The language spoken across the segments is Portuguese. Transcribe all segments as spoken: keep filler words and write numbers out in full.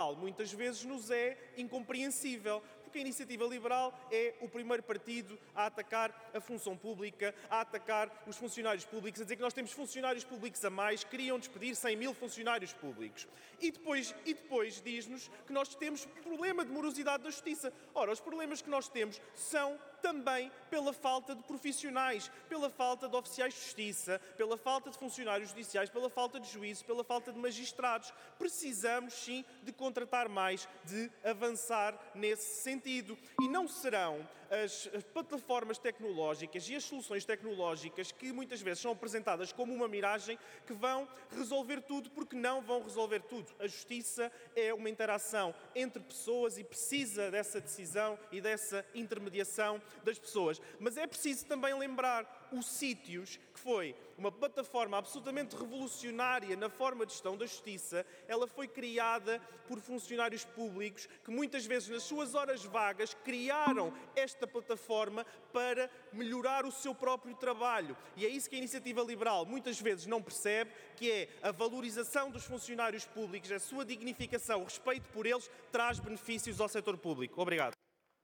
Liberal muitas vezes nos é incompreensível, porque a Iniciativa Liberal é o primeiro partido a atacar a função pública, a atacar os funcionários públicos, a dizer que nós temos funcionários públicos a mais, queriam despedir cem mil funcionários públicos. E depois, e depois diz-nos que nós temos problema de morosidade da justiça. Ora, os problemas que nós temos são também pela falta de profissionais, pela falta de oficiais de justiça, pela falta de funcionários judiciais, pela falta de juízes, pela falta de magistrados. Precisamos, sim, de contratar mais, de avançar nesse sentido. E não serão as plataformas tecnológicas e as soluções tecnológicas que muitas vezes são apresentadas como uma miragem que vão resolver tudo, porque não vão resolver tudo. A justiça é uma interação entre pessoas e precisa dessa decisão e dessa intermediação das pessoas. Mas é preciso também lembrar o Sítios, que foi uma plataforma absolutamente revolucionária na forma de gestão da justiça. Ela foi criada por funcionários públicos que muitas vezes nas suas horas vagas criaram esta plataforma para melhorar o seu próprio trabalho. E é isso que a Iniciativa Liberal muitas vezes não percebe, que é a valorização dos funcionários públicos, a sua dignificação, o respeito por eles, traz benefícios ao setor público. Obrigado.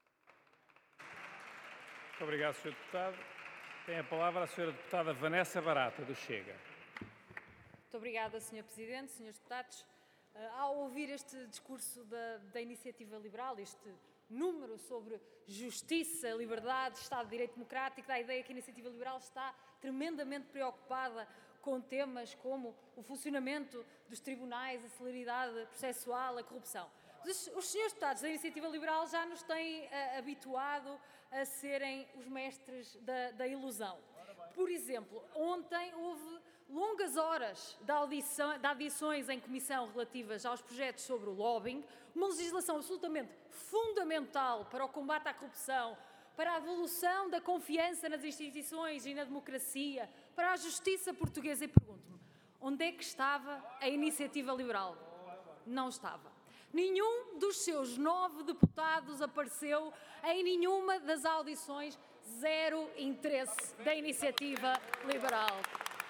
Muito obrigado, senhor Deputado. Tem a palavra a senhora Deputada Vanessa Barata, do Chega. Muito obrigada, senhor Presidente, senhores Deputados. Ao ouvir este discurso da, da Iniciativa Liberal, este número sobre justiça, liberdade, Estado de Direito Democrático, dá a ideia que a Iniciativa Liberal está tremendamente preocupada com temas como o funcionamento dos tribunais, a celeridade processual, a corrupção. Os, os senhores deputados da Iniciativa Liberal já nos têm uh, habituado a serem os mestres da, da ilusão. Por exemplo, ontem houve longas horas de, audição, de audições em comissão relativas aos projetos sobre o lobbying, uma legislação absolutamente fundamental para o combate à corrupção, para a evolução da confiança nas instituições e na democracia, para a justiça portuguesa. E pergunto-me, onde é que estava a Iniciativa Liberal? Não estava. Nenhum dos seus nove deputados apareceu em nenhuma das audições. Zero interesse da Iniciativa Liberal.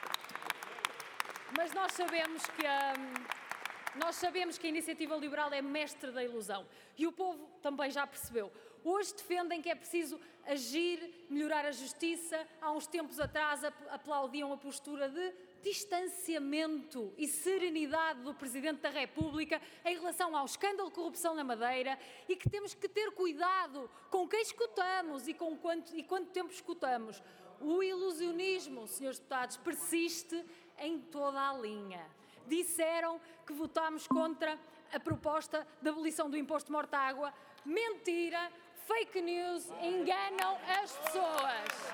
Mas nós sabemos que a, nós sabemos que a Iniciativa Liberal é mestre da ilusão. E o povo também já percebeu. Hoje defendem que é preciso agir, melhorar a justiça. Há uns tempos atrás aplaudiam a postura de distanciamento e serenidade do Presidente da República em relação ao escândalo de corrupção na Madeira e que temos que ter cuidado com quem escutamos e com quanto, e quanto tempo escutamos. O ilusionismo, senhores deputados, persiste em toda a linha. Disseram que votámos contra a proposta de abolição do imposto de morta-água. Mentira, fake news, enganam as pessoas.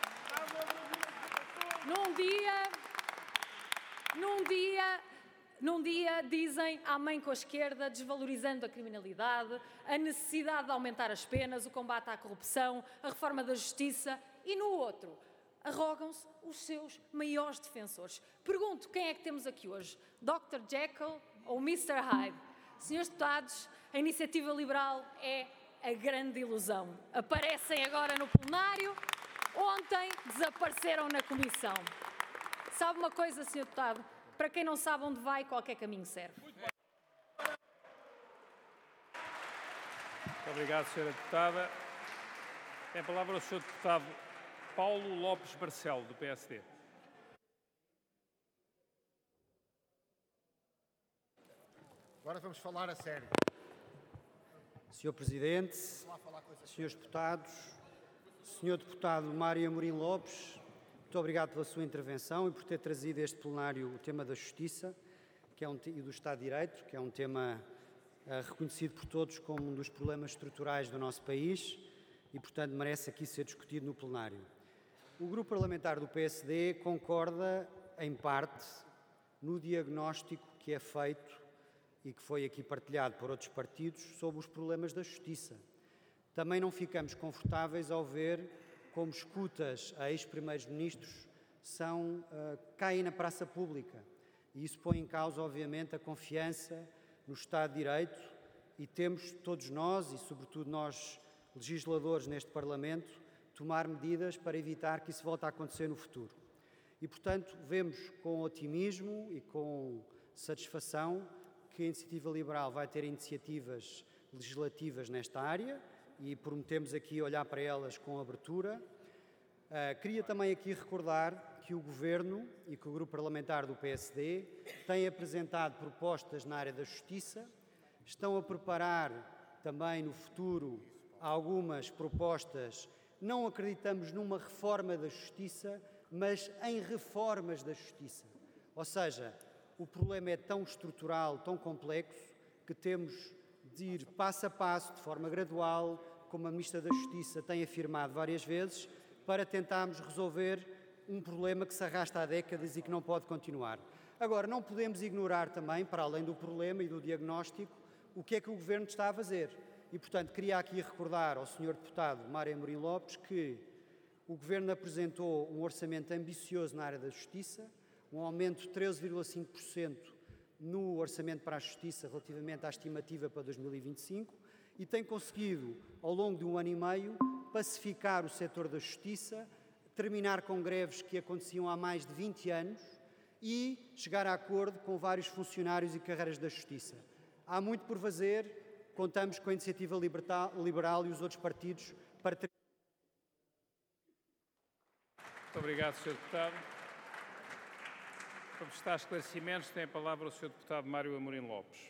Num dia... Num dia, num dia dizem à mãe com a esquerda, desvalorizando a criminalidade, a necessidade de aumentar as penas, o combate à corrupção, a reforma da justiça, e no outro arrogam-se os seus maiores defensores. Pergunto, quem é que temos aqui hoje? doutor Jekyll ou mister Hyde? Senhores deputados, a Iniciativa Liberal é a grande ilusão. Aparecem agora no plenário, ontem desapareceram na comissão. Sabe uma coisa, senhor Deputado? Para quem não sabe onde vai, qualquer caminho serve. Muito obrigado, senhora Deputada. Tem a palavra o senhor Deputado Paulo Lopes Barcelo, do P S D. Agora vamos falar a sério. senhor Presidente, senhores Deputados, senhor Deputado Mário Amorim Lopes, muito obrigado pela sua intervenção e por ter trazido a este plenário o tema da justiça que é um, e do Estado de Direito, que é um tema uh, reconhecido por todos como um dos problemas estruturais do nosso país e, portanto, merece aqui ser discutido no plenário. O Grupo Parlamentar do P S D concorda, em parte, no diagnóstico que é feito e que foi aqui partilhado por outros partidos sobre os problemas da justiça. Também não ficamos confortáveis ao ver como escutas a ex-primeiros-ministros são, uh, caem na praça pública. E isso põe em causa, obviamente, a confiança no Estado de Direito e temos, todos nós, e sobretudo nós, legisladores neste Parlamento, tomar medidas para evitar que isso volte a acontecer no futuro. E, portanto, vemos com otimismo e com satisfação que a Iniciativa Liberal vai ter iniciativas legislativas nesta área e prometemos aqui olhar para elas com abertura. Uh, queria também aqui recordar que o Governo e que o Grupo Parlamentar do P S D têm apresentado propostas na área da justiça, estão a preparar também no futuro algumas propostas. Não acreditamos numa reforma da justiça, mas em reformas da justiça. Ou seja, o problema é tão estrutural, tão complexo, que temos de ir passo a passo, de forma gradual, como a Ministra da Justiça tem afirmado várias vezes, para tentarmos resolver um problema que se arrasta há décadas e que não pode continuar. Agora, não podemos ignorar também, para além do problema e do diagnóstico, o que é que o Governo está a fazer. E, portanto, queria aqui recordar ao senhor Deputado Mário Amorim Lopes que o Governo apresentou um orçamento ambicioso na área da Justiça, um aumento de treze vírgula cinco por cento no orçamento para a Justiça relativamente à estimativa para dois mil e vinte e cinco e tem conseguido, ao longo de um ano e meio, pacificar o setor da Justiça, terminar com greves que aconteciam há mais de vinte anos e chegar a acordo com vários funcionários e carreiras da Justiça. Há muito por fazer, contamos com a Iniciativa Liberal e os outros partidos para ter... Muito obrigado, senhor Deputado. Para prestar esclarecimentos, tem a palavra o senhor Deputado Mário Amorim Lopes.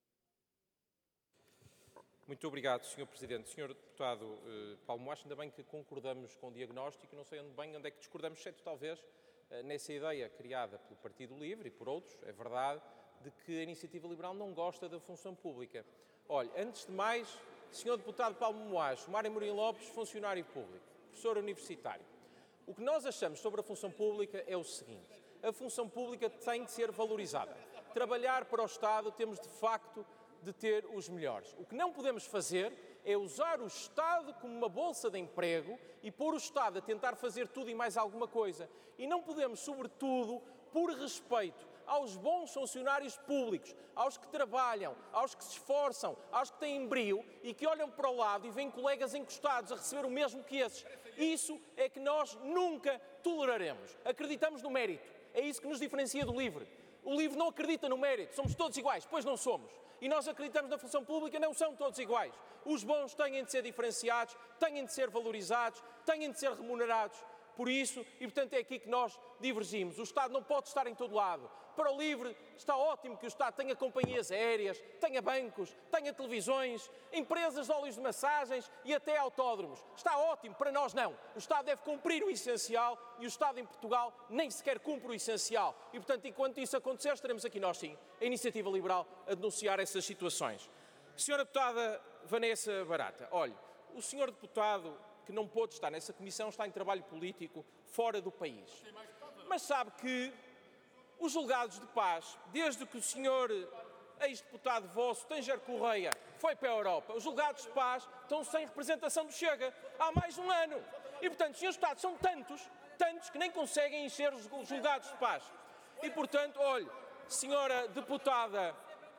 Muito obrigado, senhor Presidente. senhor Deputado uh, Paulo Moacho, ainda bem que concordamos com o diagnóstico, não sei onde, bem onde é que discordamos, exceto talvez uh, nessa ideia criada pelo Partido Livre e por outros, é verdade, de que a Iniciativa Liberal não gosta da função pública. Olha, antes de mais, senhor Deputado Paulo Moacho, Mário Amorim Lopes, funcionário público, professor universitário. O que nós achamos sobre a função pública é o seguinte: a função pública tem de ser valorizada. Trabalhar para o Estado temos, de facto, de ter os melhores. O que não podemos fazer é usar o Estado como uma bolsa de emprego e pôr o Estado a tentar fazer tudo e mais alguma coisa. E não podemos, sobretudo, por respeito aos bons funcionários públicos, aos que trabalham, aos que se esforçam, aos que têm brio e que olham para o lado e veem colegas encostados a receber o mesmo que esses. Isso é que nós nunca toleraremos. Acreditamos no mérito. É isso que nos diferencia do LIVRE. O LIVRE não acredita no mérito. Somos todos iguais, pois não somos. E nós acreditamos na função pública, não são todos iguais. Os bons têm de ser diferenciados, têm de ser valorizados, têm de ser remunerados. Por isso, e portanto é aqui que nós divergimos. O Estado não pode estar em todo lado. Para o LIVRE está ótimo que o Estado tenha companhias aéreas, tenha bancos, tenha televisões, empresas de óleos de massagens e até autódromos. Está ótimo, para nós não. O Estado deve cumprir o essencial e o Estado em Portugal nem sequer cumpre o essencial. E portanto, enquanto isso acontecer, estaremos aqui nós sim, a Iniciativa Liberal, a denunciar essas situações. Senhora Deputada Vanessa Barata, olhe, o senhor Deputado que não pôde estar nessa comissão está em trabalho político fora do país. Mas sabe que os julgados de paz, desde que o senhor ex-deputado vosso, Tanger Correia, foi para a Europa, os julgados de paz estão sem representação do Chega há mais de um ano. E, portanto, senhores deputados, são tantos, tantos que nem conseguem encher os julgados de paz. E, portanto, olhe, senhora deputada,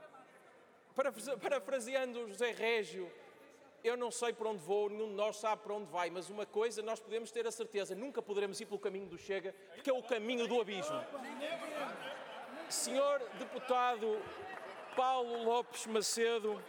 parafraseando José Régio, eu não sei para onde vou, nenhum de nós sabe para onde vai, mas uma coisa nós podemos ter a certeza, nunca poderemos ir pelo caminho do Chega, porque é o caminho do abismo. Senhor Deputado Paulo Lopes Macedo,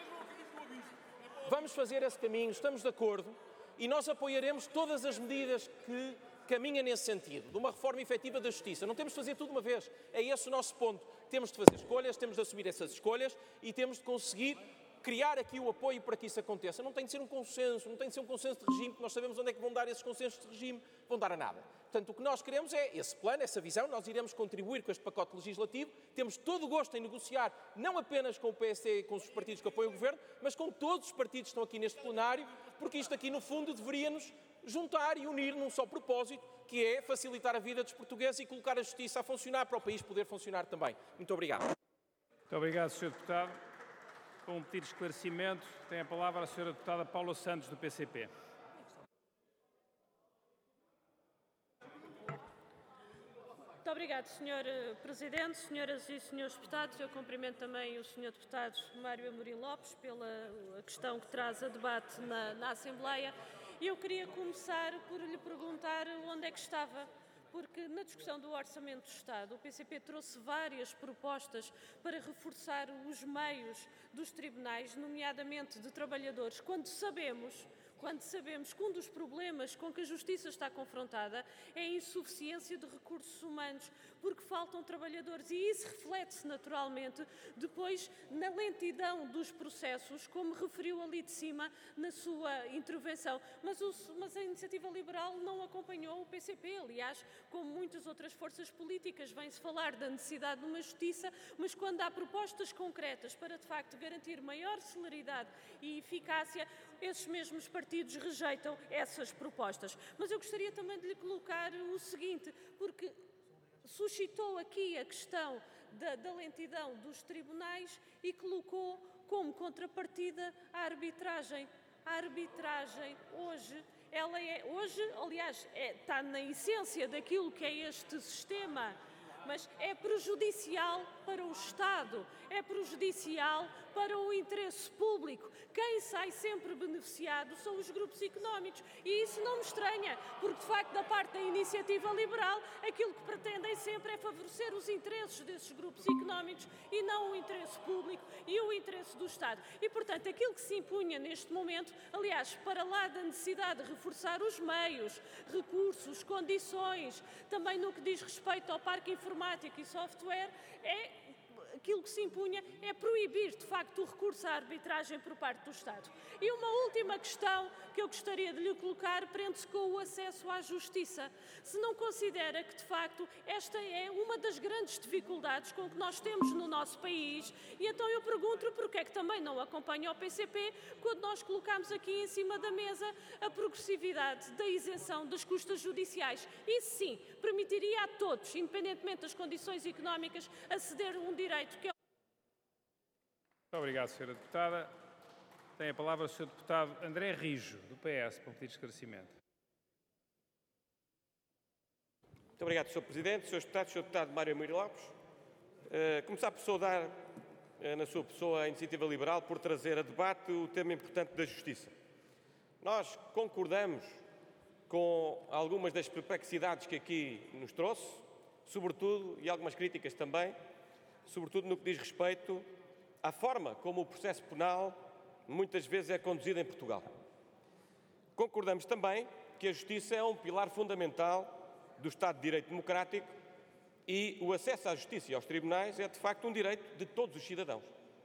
vamos fazer esse caminho, estamos de acordo, e nós apoiaremos todas as medidas que caminham nesse sentido, de uma reforma efetiva da Justiça. Não temos de fazer tudo de uma vez, é esse o nosso ponto. Temos de fazer escolhas, temos de assumir essas escolhas e temos de conseguir criar aqui o apoio para que isso aconteça. Não tem de ser um consenso, não tem de ser um consenso de regime, porque nós sabemos onde é que vão dar esses consensos de regime, vão dar a nada. Portanto, o que nós queremos é esse plano, essa visão, nós iremos contribuir com este pacote legislativo, temos todo o gosto em negociar, não apenas com o P S D e com os partidos que apoiam o Governo, mas com todos os partidos que estão aqui neste plenário, porque isto aqui, no fundo, deveria-nos juntar e unir num só propósito, que é facilitar a vida dos portugueses e colocar a justiça a funcionar para o país poder funcionar também. Muito obrigado. Muito obrigado, senhor Deputado. Com um pedido de esclarecimento, tem a palavra a senhora Deputada Paula Santos, do P C P. Muito obrigado, senhor Presidente, senhoras e senhores deputados. Eu cumprimento também o senhor Deputado Mário Amorim Lopes pela questão que traz a debate na, na Assembleia. E eu queria começar por lhe perguntar onde é que estava porque na discussão do Orçamento do Estado o P C P trouxe várias propostas para reforçar os meios dos tribunais, nomeadamente de trabalhadores, quando sabemos... quando sabemos que um dos problemas com que a Justiça está confrontada é a insuficiência de recursos humanos, porque faltam trabalhadores e isso reflete-se naturalmente depois na lentidão dos processos, como referiu ali de cima na sua intervenção. Mas, o, mas a Iniciativa Liberal não acompanhou o P C P, aliás, como muitas outras forças políticas, vem-se falar da necessidade de uma justiça, mas quando há propostas concretas para, de facto, garantir maior celeridade e eficácia, esses mesmos partidos rejeitam essas propostas. Mas eu gostaria também de lhe colocar o seguinte, porque suscitou aqui a questão da, da lentidão dos tribunais e colocou como contrapartida a arbitragem. A arbitragem hoje, ela é, hoje, aliás, é, está na essência daquilo que é este sistema, mas é prejudicial para o Estado, é prejudicial para o interesse público. Quem sai sempre beneficiado são os grupos económicos. E isso não me estranha, porque de facto da parte da Iniciativa Liberal aquilo que pretendem sempre é favorecer os interesses desses grupos económicos e não o interesse público e o interesse do Estado. E portanto aquilo que se impunha neste momento, aliás, para lá da necessidade de reforçar os meios, recursos, condições, também no que diz respeito ao parque informático e software, é aquilo que se impunha é proibir, de facto, o recurso à arbitragem por parte do Estado. E uma última questão que eu gostaria de lhe colocar prende-se com o acesso à justiça. Se não considera que, de facto, esta é uma das grandes dificuldades com que nós temos no nosso país, e então eu pergunto-lhe porque é que também não acompanha o P C P quando nós colocamos aqui em cima da mesa a progressividade da isenção das custas judiciais. Isso sim, permitiria a todos, independentemente das condições económicas, aceder a um direito que é... Muito obrigado, senhora Deputada. Tem a palavra o senhor Deputado André Rijo, do P S, para um pedido de esclarecimento. Muito obrigado, senhor Presidente, senhores Deputados, senhor Deputado Mário Murilo Lopes. Uh, começar por saudar, uh, na sua pessoa, a Iniciativa Liberal por trazer a debate o tema importante da justiça. Nós concordamos com algumas das perplexidades que aqui nos trouxe, sobretudo, e algumas críticas também, sobretudo no que diz respeito à forma como o processo penal muitas vezes é conduzido em Portugal. Concordamos também que a justiça é um pilar fundamental do Estado de Direito Democrático e o acesso à justiça e aos tribunais é, de facto, um direito de todos os cidadãos.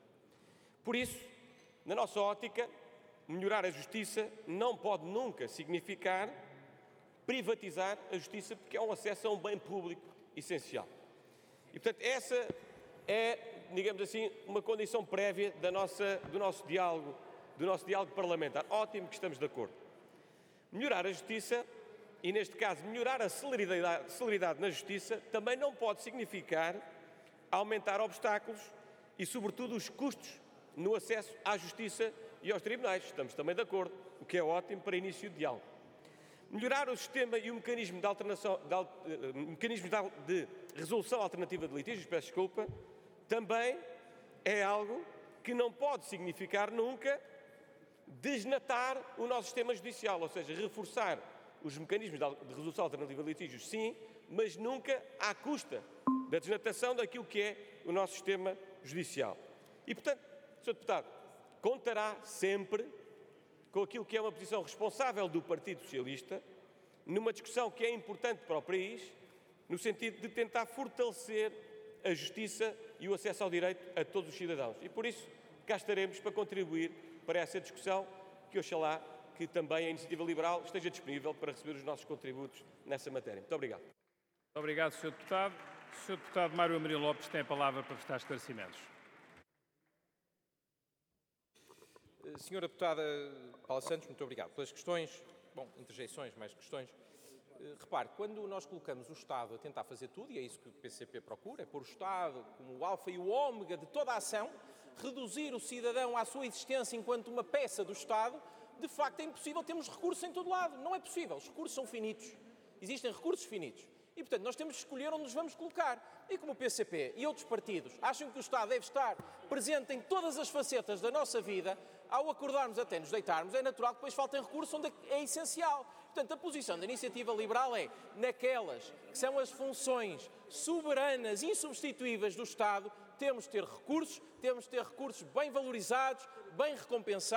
Por isso, na nossa ótica, melhorar a justiça não pode nunca significar privatizar a justiça, porque é um acesso a um bem público essencial. E, portanto, essa é, digamos assim, uma condição prévia da nossa, do nosso diálogo, do nosso diálogo parlamentar. Ótimo que estamos de acordo. Melhorar a justiça, e neste caso melhorar a celeridade, celeridade na justiça, também não pode significar aumentar obstáculos e, sobretudo, os custos no acesso à justiça e aos tribunais. Estamos também de acordo, o que é ótimo para início de diálogo. Melhorar o sistema e o mecanismo de, alternação, de, uh, mecanismo de resolução alternativa de litígios, peço desculpa, também é algo que não pode significar nunca desnatar o nosso sistema judicial, ou seja, reforçar os mecanismos de resolução alternativa de litígios, sim, mas nunca à custa da desnatação daquilo que é o nosso sistema judicial. E, portanto, senhor Deputado, contará sempre com aquilo que é uma posição responsável do Partido Socialista, numa discussão que é importante para o país, no sentido de tentar fortalecer a justiça e o acesso ao direito a todos os cidadãos. E por isso cá estaremos para contribuir para essa discussão, que oxalá que também a Iniciativa Liberal esteja disponível para receber os nossos contributos nessa matéria. Muito obrigado. Muito obrigado, senhor Deputado. O senhor Deputado Mário Murilo Lopes tem a palavra para prestar esclarecimentos. Senhora Deputada Paula Santos, muito obrigado pelas questões, bom, interjeições, mais questões. Repare, quando nós colocamos o Estado a tentar fazer tudo, e é isso que o P C P procura, é pôr o Estado como o alfa e o ômega de toda a ação, reduzir o cidadão à sua existência enquanto uma peça do Estado, de facto é impossível, temos recursos em todo lado, não é possível, os recursos são finitos, existem recursos finitos. E, portanto, nós temos de escolher onde nos vamos colocar. E como o P C P e outros partidos acham que o Estado deve estar presente em todas as facetas da nossa vida, ao acordarmos até nos deitarmos, é natural que depois faltem recursos onde é essencial. Portanto, a posição da Iniciativa Liberal é, naquelas que são as funções soberanas, insubstituíveis do Estado, temos de ter recursos, temos de ter recursos bem valorizados, bem recompensados.